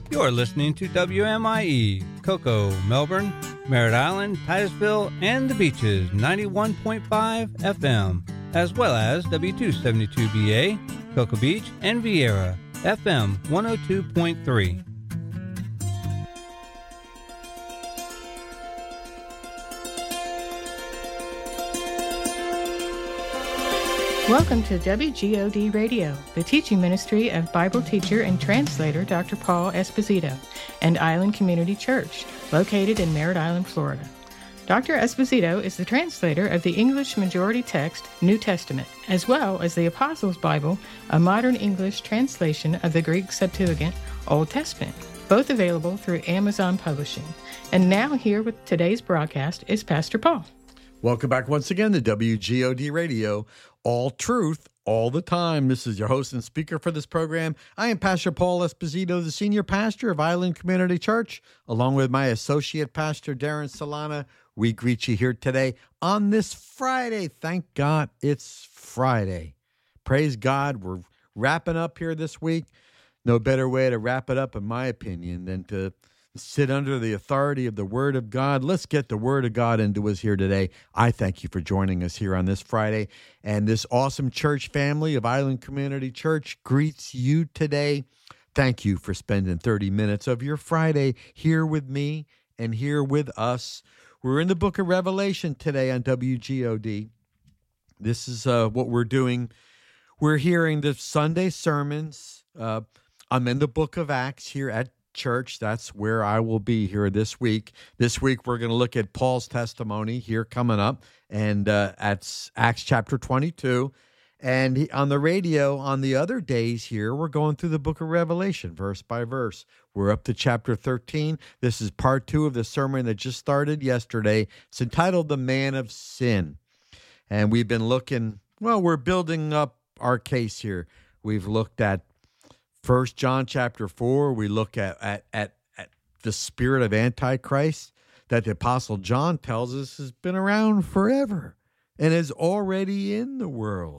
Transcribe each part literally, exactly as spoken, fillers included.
You're listening to W M I E, Cocoa, Melbourne, Merritt Island, Titusville, and the Beaches, ninety-one point five F M, as well as W two seventy-two B A, Cocoa Beach, and Vieira, F M one oh two point three. Welcome to W G O D Radio, the teaching ministry of Bible teacher and translator Doctor Paul Esposito, and Island Community Church, located in Merritt Island, Florida. Doctor Esposito is the translator of the English majority text New Testament, as well as the Apostles' Bible, a modern English translation of the Greek Septuagint, Old Testament, both available through Amazon Publishing. And now here with today's broadcast is Pastor Paul. Welcome back once again to W G O D Radio, all truth, all the time. This is your host and speaker for this program. I am Pastor Paul Esposito, the senior pastor of Island Community Church, along with my associate pastor, Darren Solana. We greet you here today on this Friday. Thank God it's Friday. Praise God. We're wrapping up here this week. No better way to wrap it up, in my opinion, than to sit under the authority of the Word of God. Let's get the Word of God into us here today. I thank you for joining us here on this Friday. And this awesome church family of Island Community Church greets you today. Thank you for spending thirty minutes of your Friday here with me and here with us. We're in the book of Revelation today on W G O D. This is uh, what we're doing. We're hearing the Sunday sermons. Uh, I'm in the book of Acts here at church. That's where I will be here this week. This week, we're going to look at Paul's testimony here coming up, and uh, at Acts chapter twenty-two. And he, on the radio, on the other days here, we're going through the book of Revelation, verse by verse. We're up to chapter thirteen. This is part two of the sermon that just started yesterday. It's entitled The Man of Sin. And we've been looking, well, we're building up our case here. We've looked at First John chapter four, we look at, at, at, at the spirit of Antichrist that the Apostle John tells us has been around forever and is already in the world.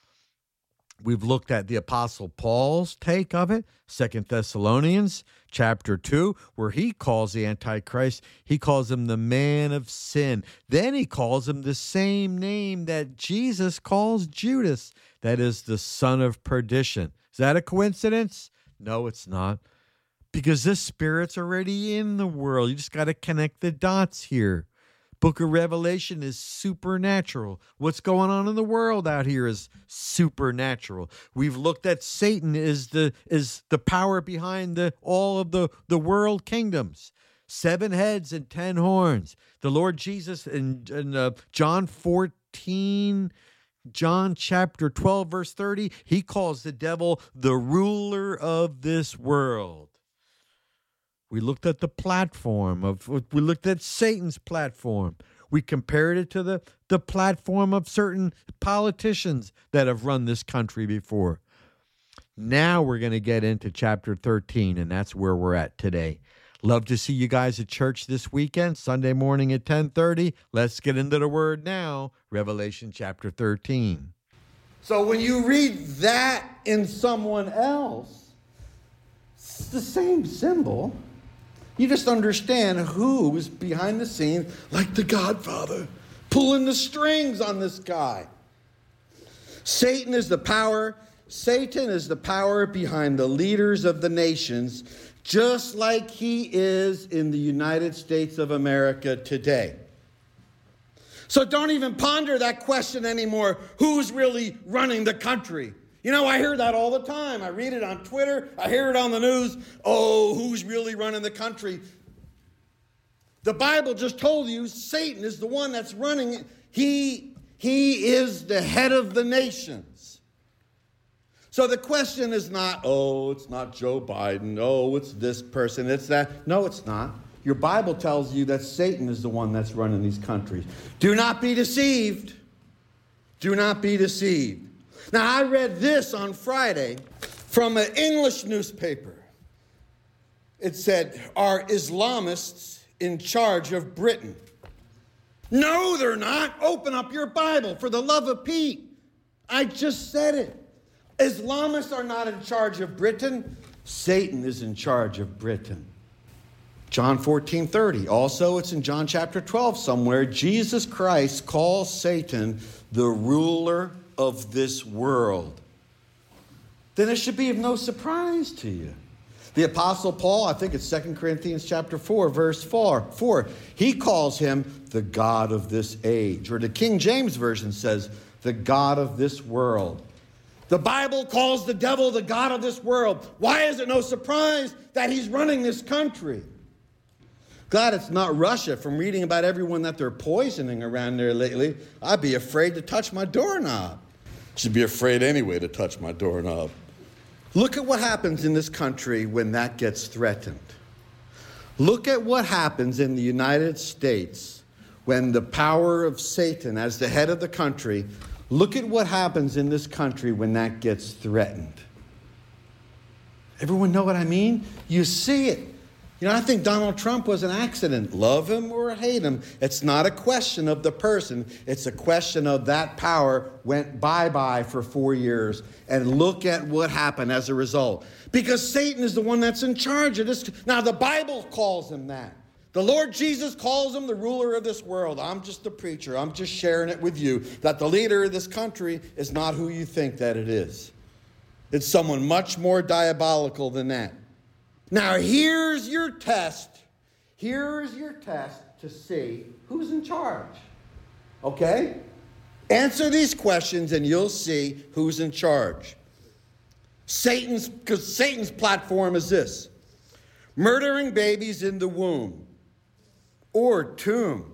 We've looked at the Apostle Paul's take of it, Second Thessalonians chapter two, where he calls the Antichrist, he calls him the man of sin. Then he calls him the same name that Jesus calls Judas, that is the son of perdition. Is that a coincidence? No, it's not. Because this spirit's already in the world. You just got to connect the dots here. Book of Revelation is supernatural. What's going on in the world out here is supernatural. We've looked at Satan is the is the power behind the all of the, the world kingdoms. Seven heads and ten horns. The Lord Jesus in, in uh, John fourteen, John chapter twelve, verse thirty, he calls the devil the ruler of this world. We looked at the platform of, we looked at Satan's platform. We compared it to the, the platform of certain politicians that have run this country before. Now we're going to get into chapter thirteen, and that's where we're at today. Love to see you guys at church this weekend, Sunday morning at ten thirty. Let's get into the Word now, Revelation chapter thirteen. So when you read that in someone else, it's the same symbol. You just understand who's behind the scenes, like the Godfather, pulling the strings on this guy. Satan is the power. Satan is the power behind the leaders of the nations, just like he is in the United States of America today. So don't even ponder that question anymore. Who's really running the country? You know, I hear that all the time. I read it on Twitter. I hear it on the news. Oh, who's really running the country? The Bible just told you Satan is the one that's running it. He, he is the head of the nations. So the question is not, oh, it's not Joe Biden. Oh, it's this person. It's that. No, it's not. Your Bible tells you that Satan is the one that's running these countries. Do not be deceived. Do not be deceived. Now, I read this on Friday from an English newspaper. It said, are Islamists in charge of Britain? No, they're not. Open up your Bible, for the love of Pete. I just said it. Islamists are not in charge of Britain. Satan is in charge of Britain. John fourteen thirty. Also, it's in John chapter twelve somewhere. Jesus Christ calls Satan the ruler of this world. Then it should be of no surprise to you. The Apostle Paul, I think it's Second Corinthians chapter four, verse four, four, he calls him the God of this age. Or the King James Version says, the God of this world. The Bible calls the devil the God of this world. Why is it no surprise that he's running this country? Glad it's not Russia. From reading about everyone that they're poisoning around there lately, I'd be afraid to touch my doorknob. Should be afraid anyway to touch my doorknob. Look at what happens in this country when that gets threatened. Look at what happens in the United States when the power of Satan as the head of the country, look at what happens in this country when that gets threatened. Everyone know what I mean? You see it. You know, I think Donald Trump was an accident. Love him or hate him, it's not a question of the person. It's a question of that power went bye-bye for four years. And look at what happened as a result. Because Satan is the one that's in charge of this. Now, the Bible calls him that. The Lord Jesus calls him the ruler of this world. I'm just the preacher. I'm just sharing it with you that the leader of this country is not who you think that it is. It's someone much more diabolical than that. Now, here's your test. Here's your test to see who's in charge. Okay? Answer these questions and you'll see who's in charge. Satan's, because Satan's platform is this: murdering babies in the womb or tomb.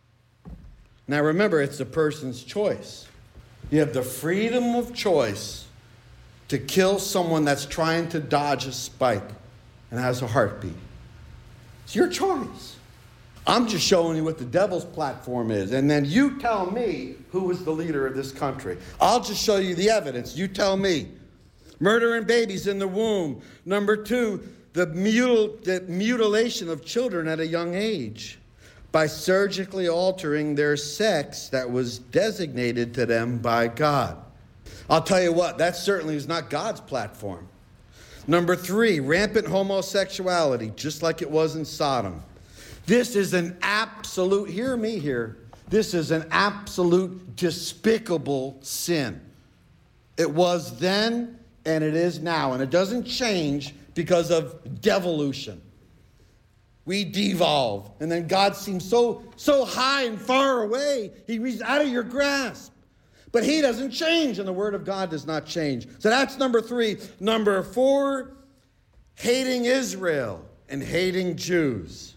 Now, remember, it's a person's choice. You have the freedom of choice to kill someone that's trying to dodge a spike and has a heartbeat. It's your choice. I'm just showing you what the devil's platform is. And then you tell me who is the leader of this country. I'll just show you the evidence. You tell me. Murdering babies in the womb. Number two, the, mutil- the mutilation of children at a young age by surgically altering their sex that was designated to them by God. I'll tell you what, that certainly is not God's platform. Number three, rampant homosexuality, just like it was in Sodom. This is an absolute, hear me here, this is an absolute despicable sin. It was then and it is now, and it doesn't change because of devolution. We devolve, and then God seems so, so high and far away, he's out of your grasp. But he doesn't change, and the word of God does not change. So that's number three. Number four, hating Israel and hating Jews.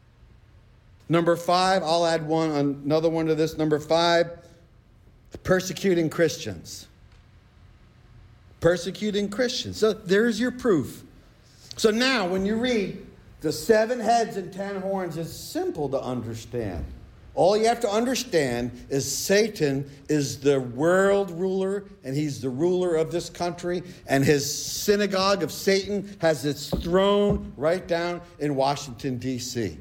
Number five, I'll add one, another one to this. Number five, persecuting Christians. Persecuting Christians. So there's your proof. So now when you read the seven heads and ten horns, it's simple to understand. All you have to understand is Satan is the world ruler, and he's the ruler of this country, and his synagogue of Satan has its throne right down in Washington, D C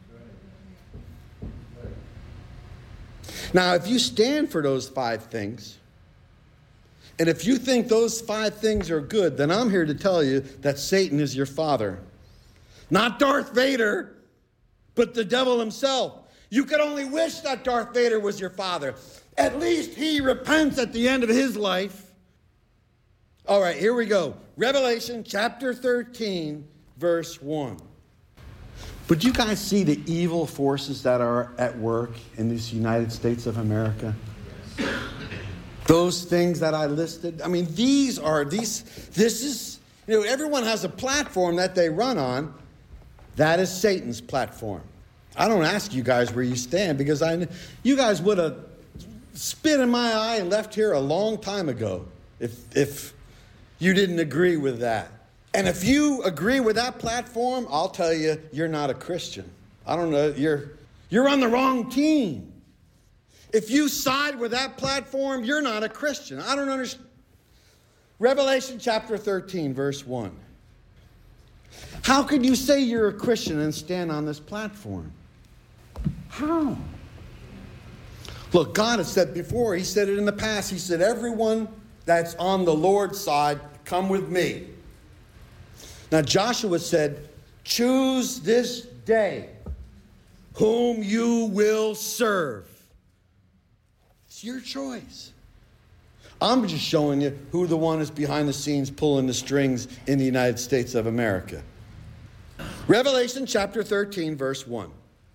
Now, if you stand for those five things, and if you think those five things are good, then I'm here to tell you that Satan is your father. Not Darth Vader, but the devil himself. You could only wish that Darth Vader was your father. At least he repents at the end of his life. All right, here we go. Revelation chapter thirteen, verse one. But you guys see the evil forces that are at work in this United States of America? Those things that I listed. I mean, these are, these, this is, you know, everyone has a platform that they run on. That is Satan's platform. I don't ask you guys where you stand because I, you guys would have spit in my eye and left here a long time ago if, if you didn't agree with that. And if you agree with that platform, I'll tell you, you're not a Christian. I don't know, you're, you're on the wrong team. If you side with that platform, you're not a Christian. I don't understand. Revelation chapter thirteen, verse one. How could you say you're a Christian and stand on this platform? How? Look, God has said before, he said it in the past, he said, everyone that's on the Lord's side, come with me. Now Joshua said, choose this day whom you will serve. It's your choice. I'm just showing you who the one is behind the scenes pulling the strings in the United States of America. Revelation chapter thirteen, verse one.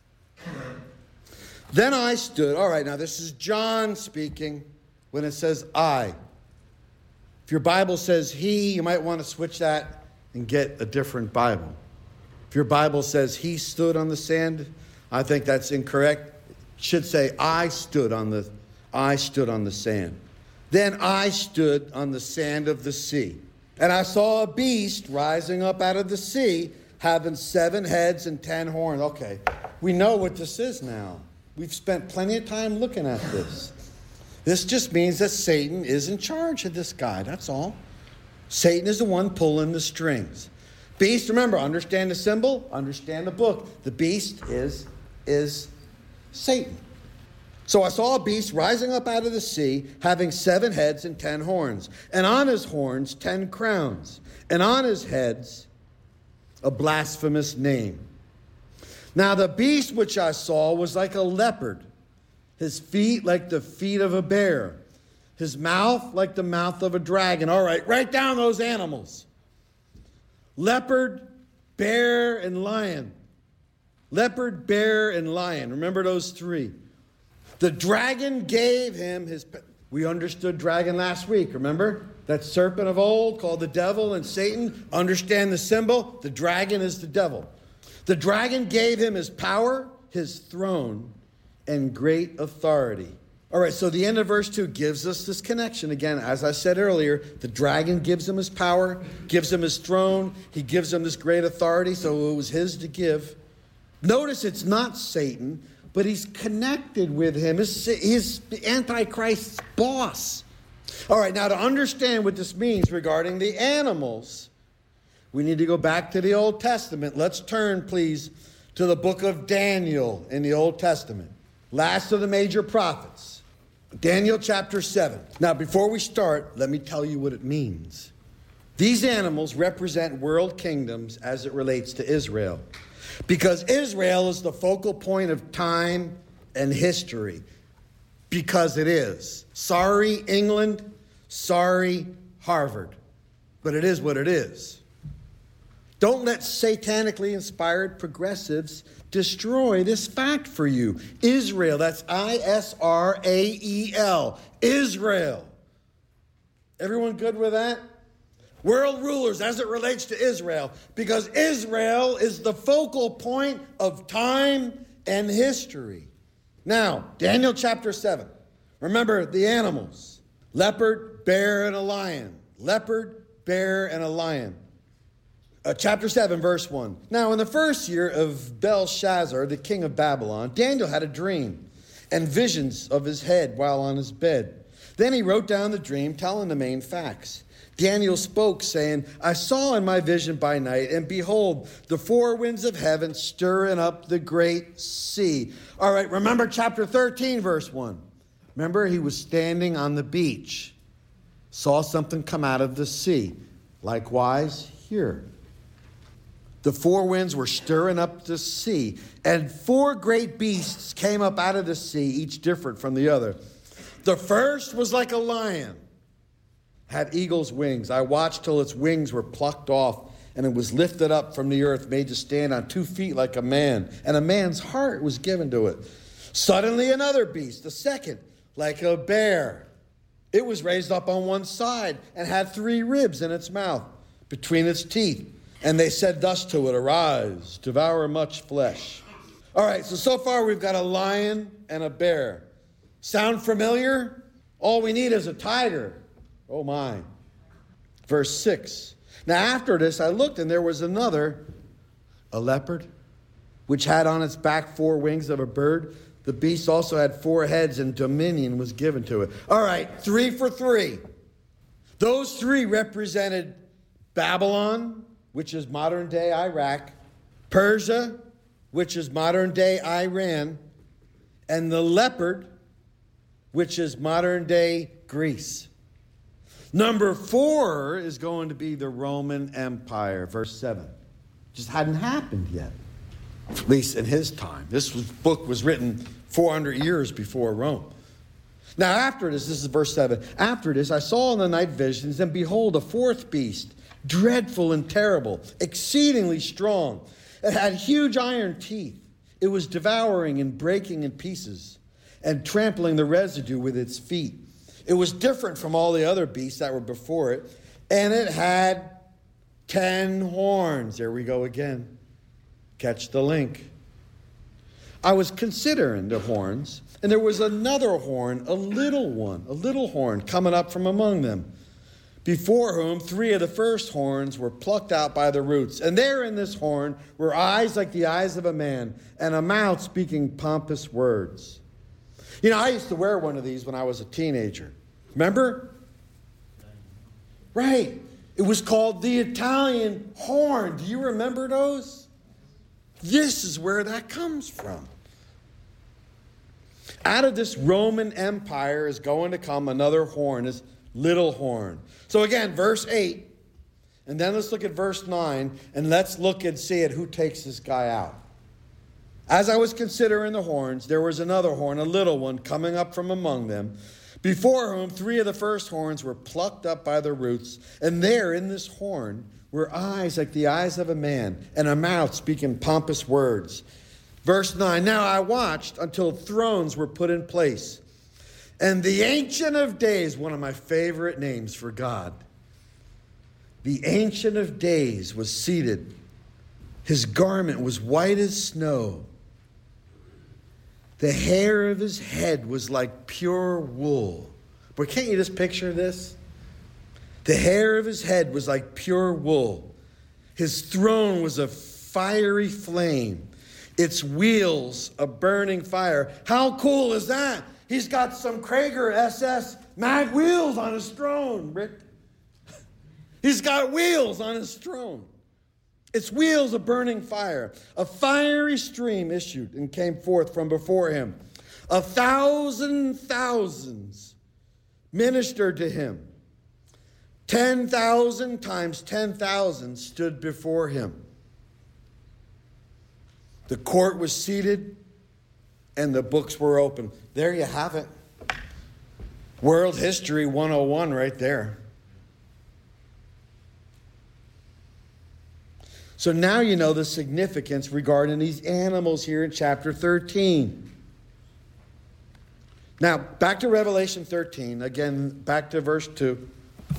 Then I stood. All right, now this is John speaking when it says I. If your Bible says he, you might want to switch that and get a different Bible. If your Bible says he stood on the sand, I think that's incorrect. It should say I stood on the I stood on the sand. Then I stood on the sand of the sea, and I saw a beast rising up out of the sea, having seven heads and ten horns. Okay, we know what this is now. We've spent plenty of time looking at this. This just means that Satan is in charge of this guy, that's all. Satan is the one pulling the strings. Beast, remember, understand the symbol, understand the book. The beast is, is Satan. So I saw a beast rising up out of the sea, having seven heads and ten horns, and on his horns ten crowns, and on his heads a blasphemous name. Now the beast which I saw was like a leopard, his feet like the feet of a bear, his mouth like the mouth of a dragon. All right, write down those animals. Leopard, bear, and lion. Leopard, bear, and lion. Remember those three. The dragon gave him his... We understood dragon last week, remember? That serpent of old called the devil and Satan. Understand the symbol? The dragon is the devil. The dragon gave him his power, his throne, and great authority. All right, so the end of verse two gives us this connection. Again, as I said earlier, the dragon gives him his power, gives him his throne. He gives him this great authority, so it was his to give. Notice it's not Satan, but he's connected with him. He's, he's the Antichrist's boss. All right, now to understand what this means regarding the animals, we need to go back to the Old Testament. Let's turn, please, to the book of Daniel in the Old Testament. Last of the major prophets. Daniel chapter seven. Now, before we start, let me tell you what it means. These animals represent world kingdoms as it relates to Israel, because Israel is the focal point of time and history. Because it is. Sorry, England. Sorry, Harvard. But it is what it is. Don't let satanically inspired progressives destroy this fact for you. Israel, that's I S R A E L. Israel. Everyone good with that? World rulers as it relates to Israel, because Israel is the focal point of time and history. Now, Daniel chapter seven. Remember the animals. Leopard, bear, and a lion. Leopard, bear, and a lion. Uh, chapter seven, verse one. Now, in the first year of Belshazzar, the king of Babylon, Daniel had a dream and visions of his head while on his bed. Then he wrote down the dream, telling the main facts. Daniel spoke, saying, I saw in my vision by night, and behold, the four winds of heaven stirring up the great sea. All right, remember chapter thirteen, verse one. Remember, he was standing on the beach, saw something come out of the sea. Likewise, here. The four winds were stirring up the sea, and four great beasts came up out of the sea, each different from the other. The first was like a lion, had eagle's wings. I watched till its wings were plucked off, and it was lifted up from the earth, made to stand on two feet like a man, and a man's heart was given to it. Suddenly another beast, the second, like a bear. It was raised up on one side and had three ribs in its mouth between its teeth. And they said thus to it, arise, devour much flesh. All right, so so far we've got a lion and a bear. Sound familiar? All we need is a tiger. Oh my. Verse six. Now after this I looked, and there was another, a leopard, which had on its back four wings of a bird. The beast also had four heads, and dominion was given to it. All right, three for three. Those three represented Babylon, which is modern-day Iraq, Persia, which is modern-day Iran, and the leopard, which is modern-day Greece. Number four is going to be the Roman Empire, verse seven. Just hadn't happened yet, at least in his time. This was, book was written four hundred years before Rome. Now after this, this is verse seven. After this, I saw in the night visions, and behold, a fourth beast, dreadful and terrible, exceedingly strong. It had huge iron teeth. It was devouring and breaking in pieces and trampling the residue with its feet. It was different from all the other beasts that were before it, and it had ten horns. There we go again. Catch the link. I was considering the horns, and there was another horn, a little one, a little horn coming up from among them, before whom three of the first horns were plucked out by the roots. And there in this horn were eyes like the eyes of a man, and a mouth speaking pompous words. You know, I used to wear one of these when I was a teenager. Remember? Right. It was called the Italian horn. Do you remember those? This is where that comes from. Out of this Roman Empire is going to come another horn, this little horn. So again, verse eight, and then let's look at verse nine, and let's look and see it, who takes this guy out. As I was considering the horns, there was another horn, a little one, coming up from among them, before whom three of the first horns were plucked up by the roots. And there in this horn were eyes like the eyes of a man, and a mouth speaking pompous words. Verse nine, now I watched until thrones were put in place. And the Ancient of Days, one of my favorite names for God, the Ancient of Days was seated. His garment was white as snow. The hair of his head was like pure wool. But can't you just picture this? The hair of his head was like pure wool. His throne was a fiery flame. Its wheels a burning fire. How cool is that? He's got some Krager S S mag wheels on his throne, Rick. He's got wheels on his throne. Its wheels a burning fire. A fiery stream issued and came forth from before him. A thousand thousands ministered to him. Ten thousand times ten thousand stood before him. The court was seated and the books were open. There you have it. World History one oh one right there. So now you know the significance regarding these animals here in chapter thirteen. Now, back to Revelation thirteen. Again, back to verse two.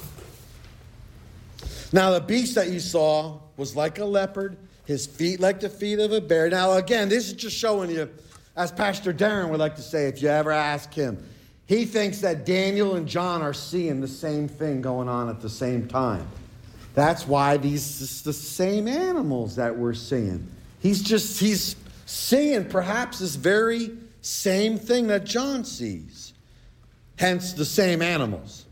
Now, the beast that you saw was like a leopard, his feet like the feet of a bear. Now, again, this is just showing you, as Pastor Darren would like to say, if you ever ask him, he thinks that Daniel and John are seeing the same thing going on at the same time. That's why these it's the same animals that we're seeing. He's just, he's seeing perhaps this very same thing that John sees. Hence the same animals.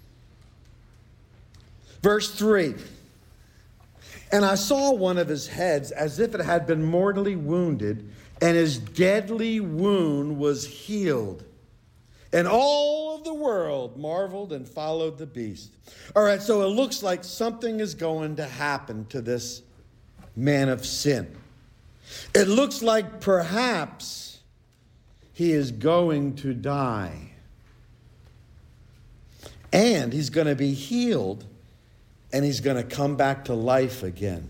Verse three. And I saw one of his heads as if it had been mortally wounded, and his deadly wound was healed. And all of the world marveled and followed the beast. All right, so it looks like something is going to happen to this man of sin. It looks like perhaps he is going to die. And he's going to be healed, and he's going to come back to life again.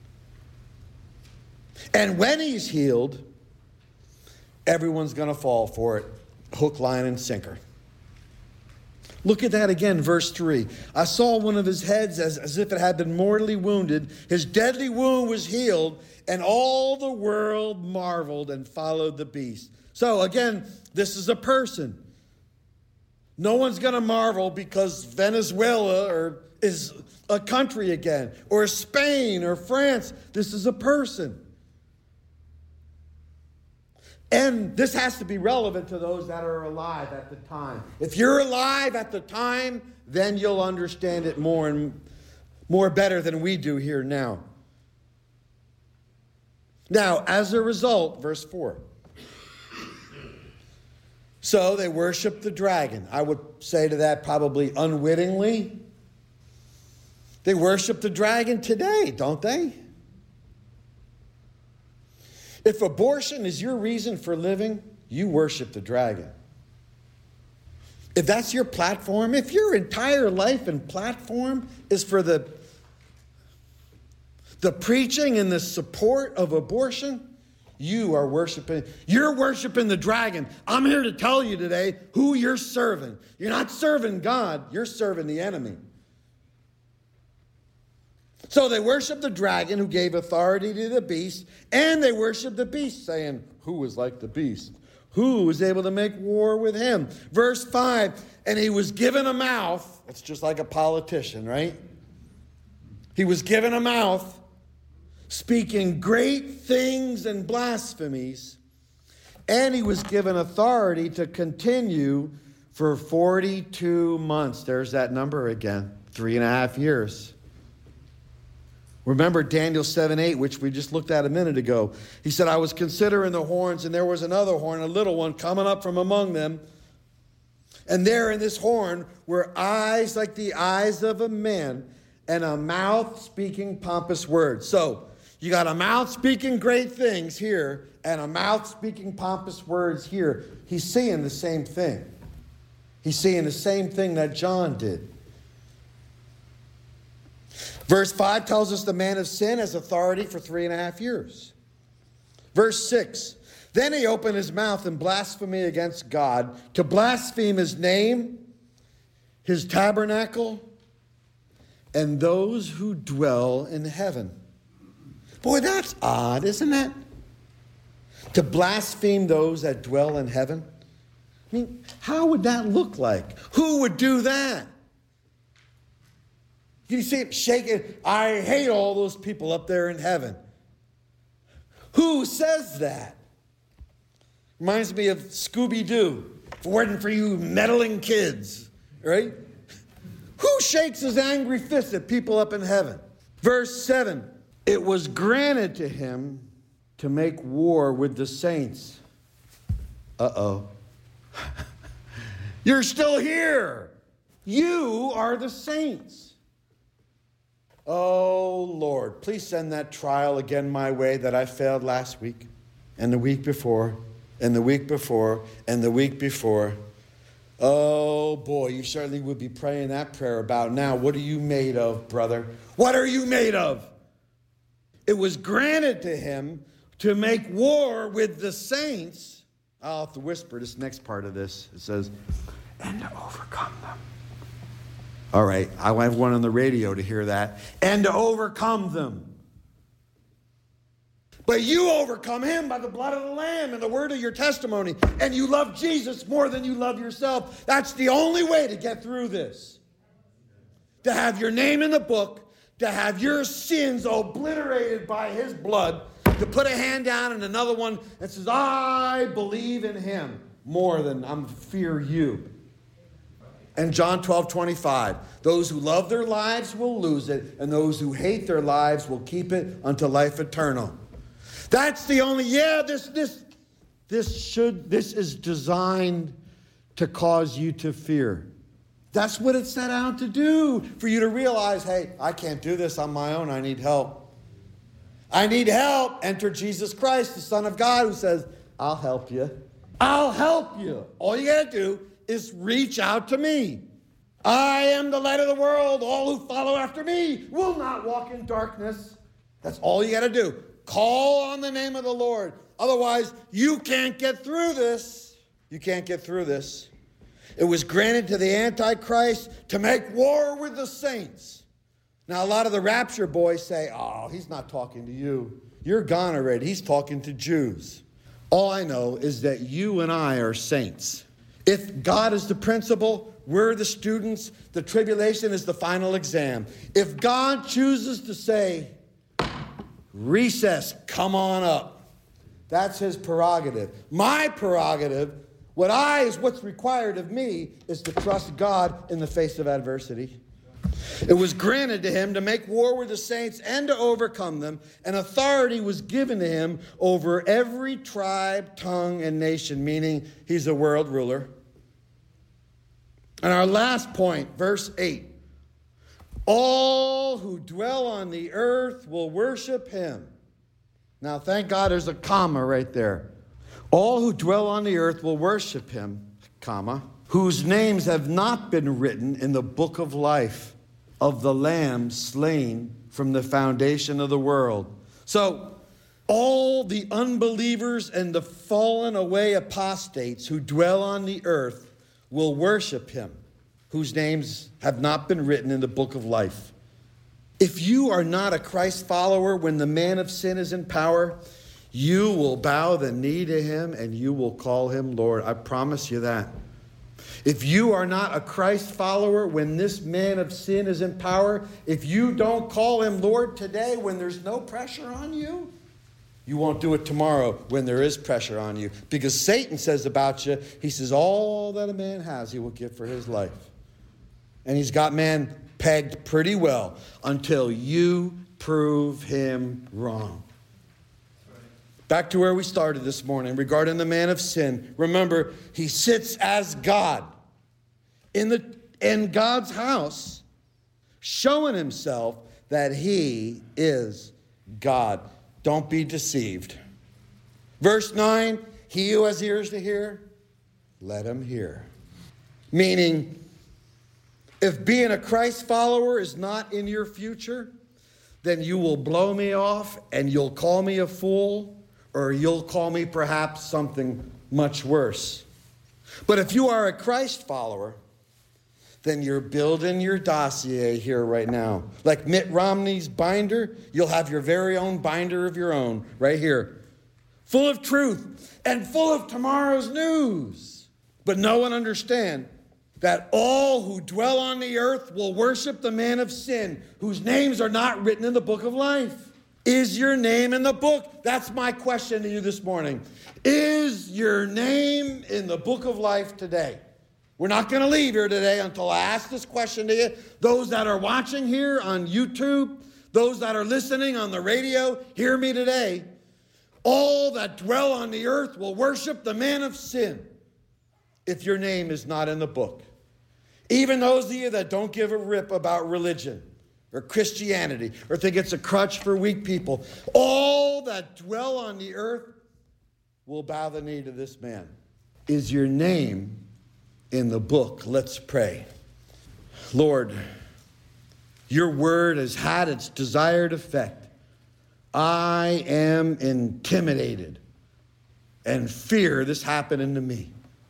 And when he's healed, everyone's going to fall for it. Hook, line, and sinker. Look at that again, verse three. I saw one of his heads as, as if it had been mortally wounded. His deadly wound was healed, and all the world marveled and followed the beast. So again, this is a person. No one's going to marvel because Venezuela or is a country again, or Spain or France. This is a person. And this has to be relevant to those that are alive at the time. If you're alive at the time, then you'll understand it more and more better than we do here now. Now, as a result, verse four. So they worship the dragon. I would say to that probably unwittingly. They worship the dragon today, don't they? If abortion is your reason for living, you worship the dragon. If that's your platform, if your entire life and platform is for the, the preaching and the support of abortion, you are worshiping, you're worshiping the dragon. I'm here to tell you today who you're serving. You're not serving God, you're serving the enemy. So they worship the dragon who gave authority to the beast, and they worship the beast, saying, who is like the beast? Who was able to make war with him? Verse five, and he was given a mouth. It's just like a politician, right? He was given a mouth, speaking great things and blasphemies, and he was given authority to continue for forty-two months. There's that number again, three and a half years. Remember Daniel seven eight, which we just looked at a minute ago. He said, I was considering the horns, and there was another horn, a little one, coming up from among them. And there in this horn were eyes like the eyes of a man, and a mouth speaking pompous words. So you got a mouth speaking great things here, and a mouth speaking pompous words here. He's seeing the same thing. He's seeing the same thing that John did. Verse five tells us the man of sin has authority for three and a half years. Verse six, then he opened his mouth in blasphemy against God, to blaspheme his name, his tabernacle, and those who dwell in heaven. Boy, that's odd, isn't it? To blaspheme those that dwell in heaven. I mean, how would that look like? Who would do that? You see it shaking. I hate all those people up there in heaven. Who says that? Reminds me of Scooby-Doo. If it weren't for you meddling kids, right? Who shakes his angry fist at people up in heaven? Verse seven, it was granted to him to make war with the saints. Uh-oh. You're still here. You are the saints. Oh, Lord, please send that trial again my way that I failed last week, and the week before, and the week before, and the week before. Oh, boy, you certainly would be praying that prayer about now. What are you made of, brother? What are you made of? It was granted to him to make war with the saints. I'll have to whisper this next part of this. It says, and to overcome them. All right, I have one on the radio to hear that. And to overcome them. But you overcome him by the blood of the Lamb and the word of your testimony. And you love Jesus more than you love yourself. That's the only way to get through this. To have your name in the book. To have your sins obliterated by his blood. To put a hand down and another one that says, I believe in him more than I fear you. And John twelve twenty-five, those who love their lives will lose it, and those who hate their lives will keep it unto life eternal. That's the only, yeah, this this this should this is designed to cause you to fear. That's what it's set out to do, for you to realize, hey, I can't do this on my own, I need help. I need help. Enter Jesus Christ, the Son of God, who says, I'll help you. I'll help you. All you got to do is reach out to me. I am the light of the world. All who follow after me will not walk in darkness. That's all you got to do. Call on the name of the Lord. Otherwise, you can't get through this. You can't get through this. It was granted to the Antichrist to make war with the saints. Now, a lot of the rapture boys say, oh, he's not talking to you. You're gone already. He's talking to Jews. All I know is that you and I are saints. If God is the principal, we're the students. The tribulation is the final exam. If God chooses to say, recess, come on up, that's his prerogative. My prerogative, what I is what's required of me, is to trust God in the face of adversity. It was granted to him to make war with the saints and to overcome them, and authority was given to him over every tribe, tongue, and nation, meaning he's a world ruler. And our last point, verse eight. All who dwell on the earth will worship him. Now, thank God there's a comma right there. All who dwell on the earth will worship him, comma, whose names have not been written in the book of life of the Lamb slain from the foundation of the world. So, all the unbelievers and the fallen away apostates who dwell on the earth will worship him, whose names have not been written in the book of life. If you are not a Christ follower when the man of sin is in power, you will bow the knee to him and you will call him Lord. I promise you that. If you are not a Christ follower when this man of sin is in power, if you don't call him Lord today when there's no pressure on you, you won't do it tomorrow when there is pressure on you. Because Satan says about you, he says, all that a man has, he will give for his life. And he's got man pegged pretty well until you prove him wrong. Back to where we started this morning regarding the man of sin. Remember, he sits as God in the in God's house, showing himself that he is God. Don't be deceived. Verse nine, he who has ears to hear, let him hear. Meaning, if being a Christ follower is not in your future, then you will blow me off and you'll call me a fool, or you'll call me perhaps something much worse. But if you are a Christ follower, then you're building your dossier here right now. Like Mitt Romney's binder, you'll have your very own binder of your own right here. Full of truth and full of tomorrow's news. But know and understand that all who dwell on the earth will worship the man of sin, whose names are not written in the book of life. Is your name in the book? That's my question to you this morning. Is your name in the book of life today? We're not going to leave here today until I ask this question to you. Those that are watching here on YouTube, those that are listening on the radio, hear me today. All that dwell on the earth will worship the man of sin if your name is not in the book. Even those of you that don't give a rip about religion or Christianity or think it's a crutch for weak people, all that dwell on the earth will bow the knee to this man. Is your name in the book? Let's pray. Lord, your word has had its desired effect. I am intimidated and fear this happening to me.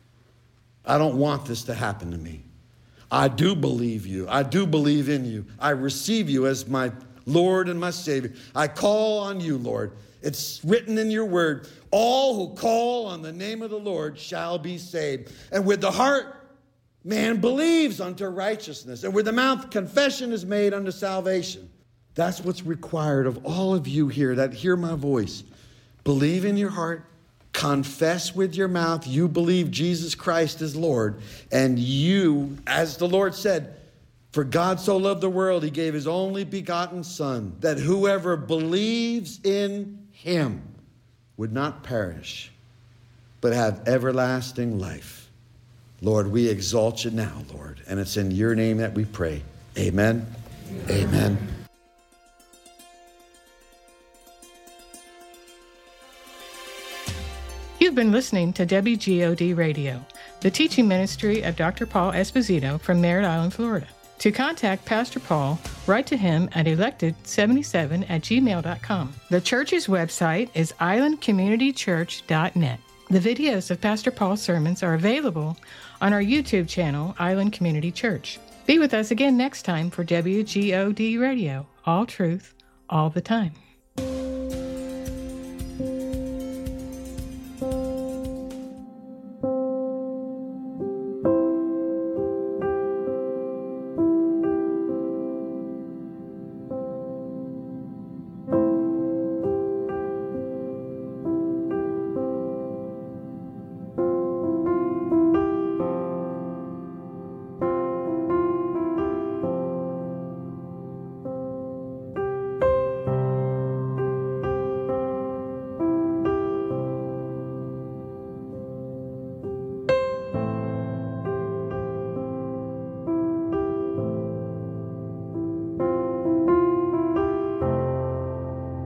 I don't want this to happen to me. I do believe you. I do believe in you. I receive you as my Lord and my Savior. I call on you, Lord. It's written in your word, all who call on the name of the Lord shall be saved. And with the heart, man believes unto righteousness. And with the mouth, confession is made unto salvation. That's what's required of all of you here that hear my voice. Believe in your heart. Confess with your mouth you believe Jesus Christ is Lord. And you, as the Lord said, for God so loved the world, he gave his only begotten Son, that whoever believes in him would not perish, but have everlasting life. Lord, we exalt you now, Lord. And it's in your name that we pray. Amen. Amen. Amen. You've been listening to W G O D Radio, the teaching ministry of Doctor Paul Esposito from Merritt Island, Florida. To contact Pastor Paul, write to him at elected seventy-seven at gmail dot com. The church's website is island community church dot net. The videos of Pastor Paul's sermons are available on our YouTube channel, Island Community Church. Be with us again next time for W G O D Radio, all truth, all the time.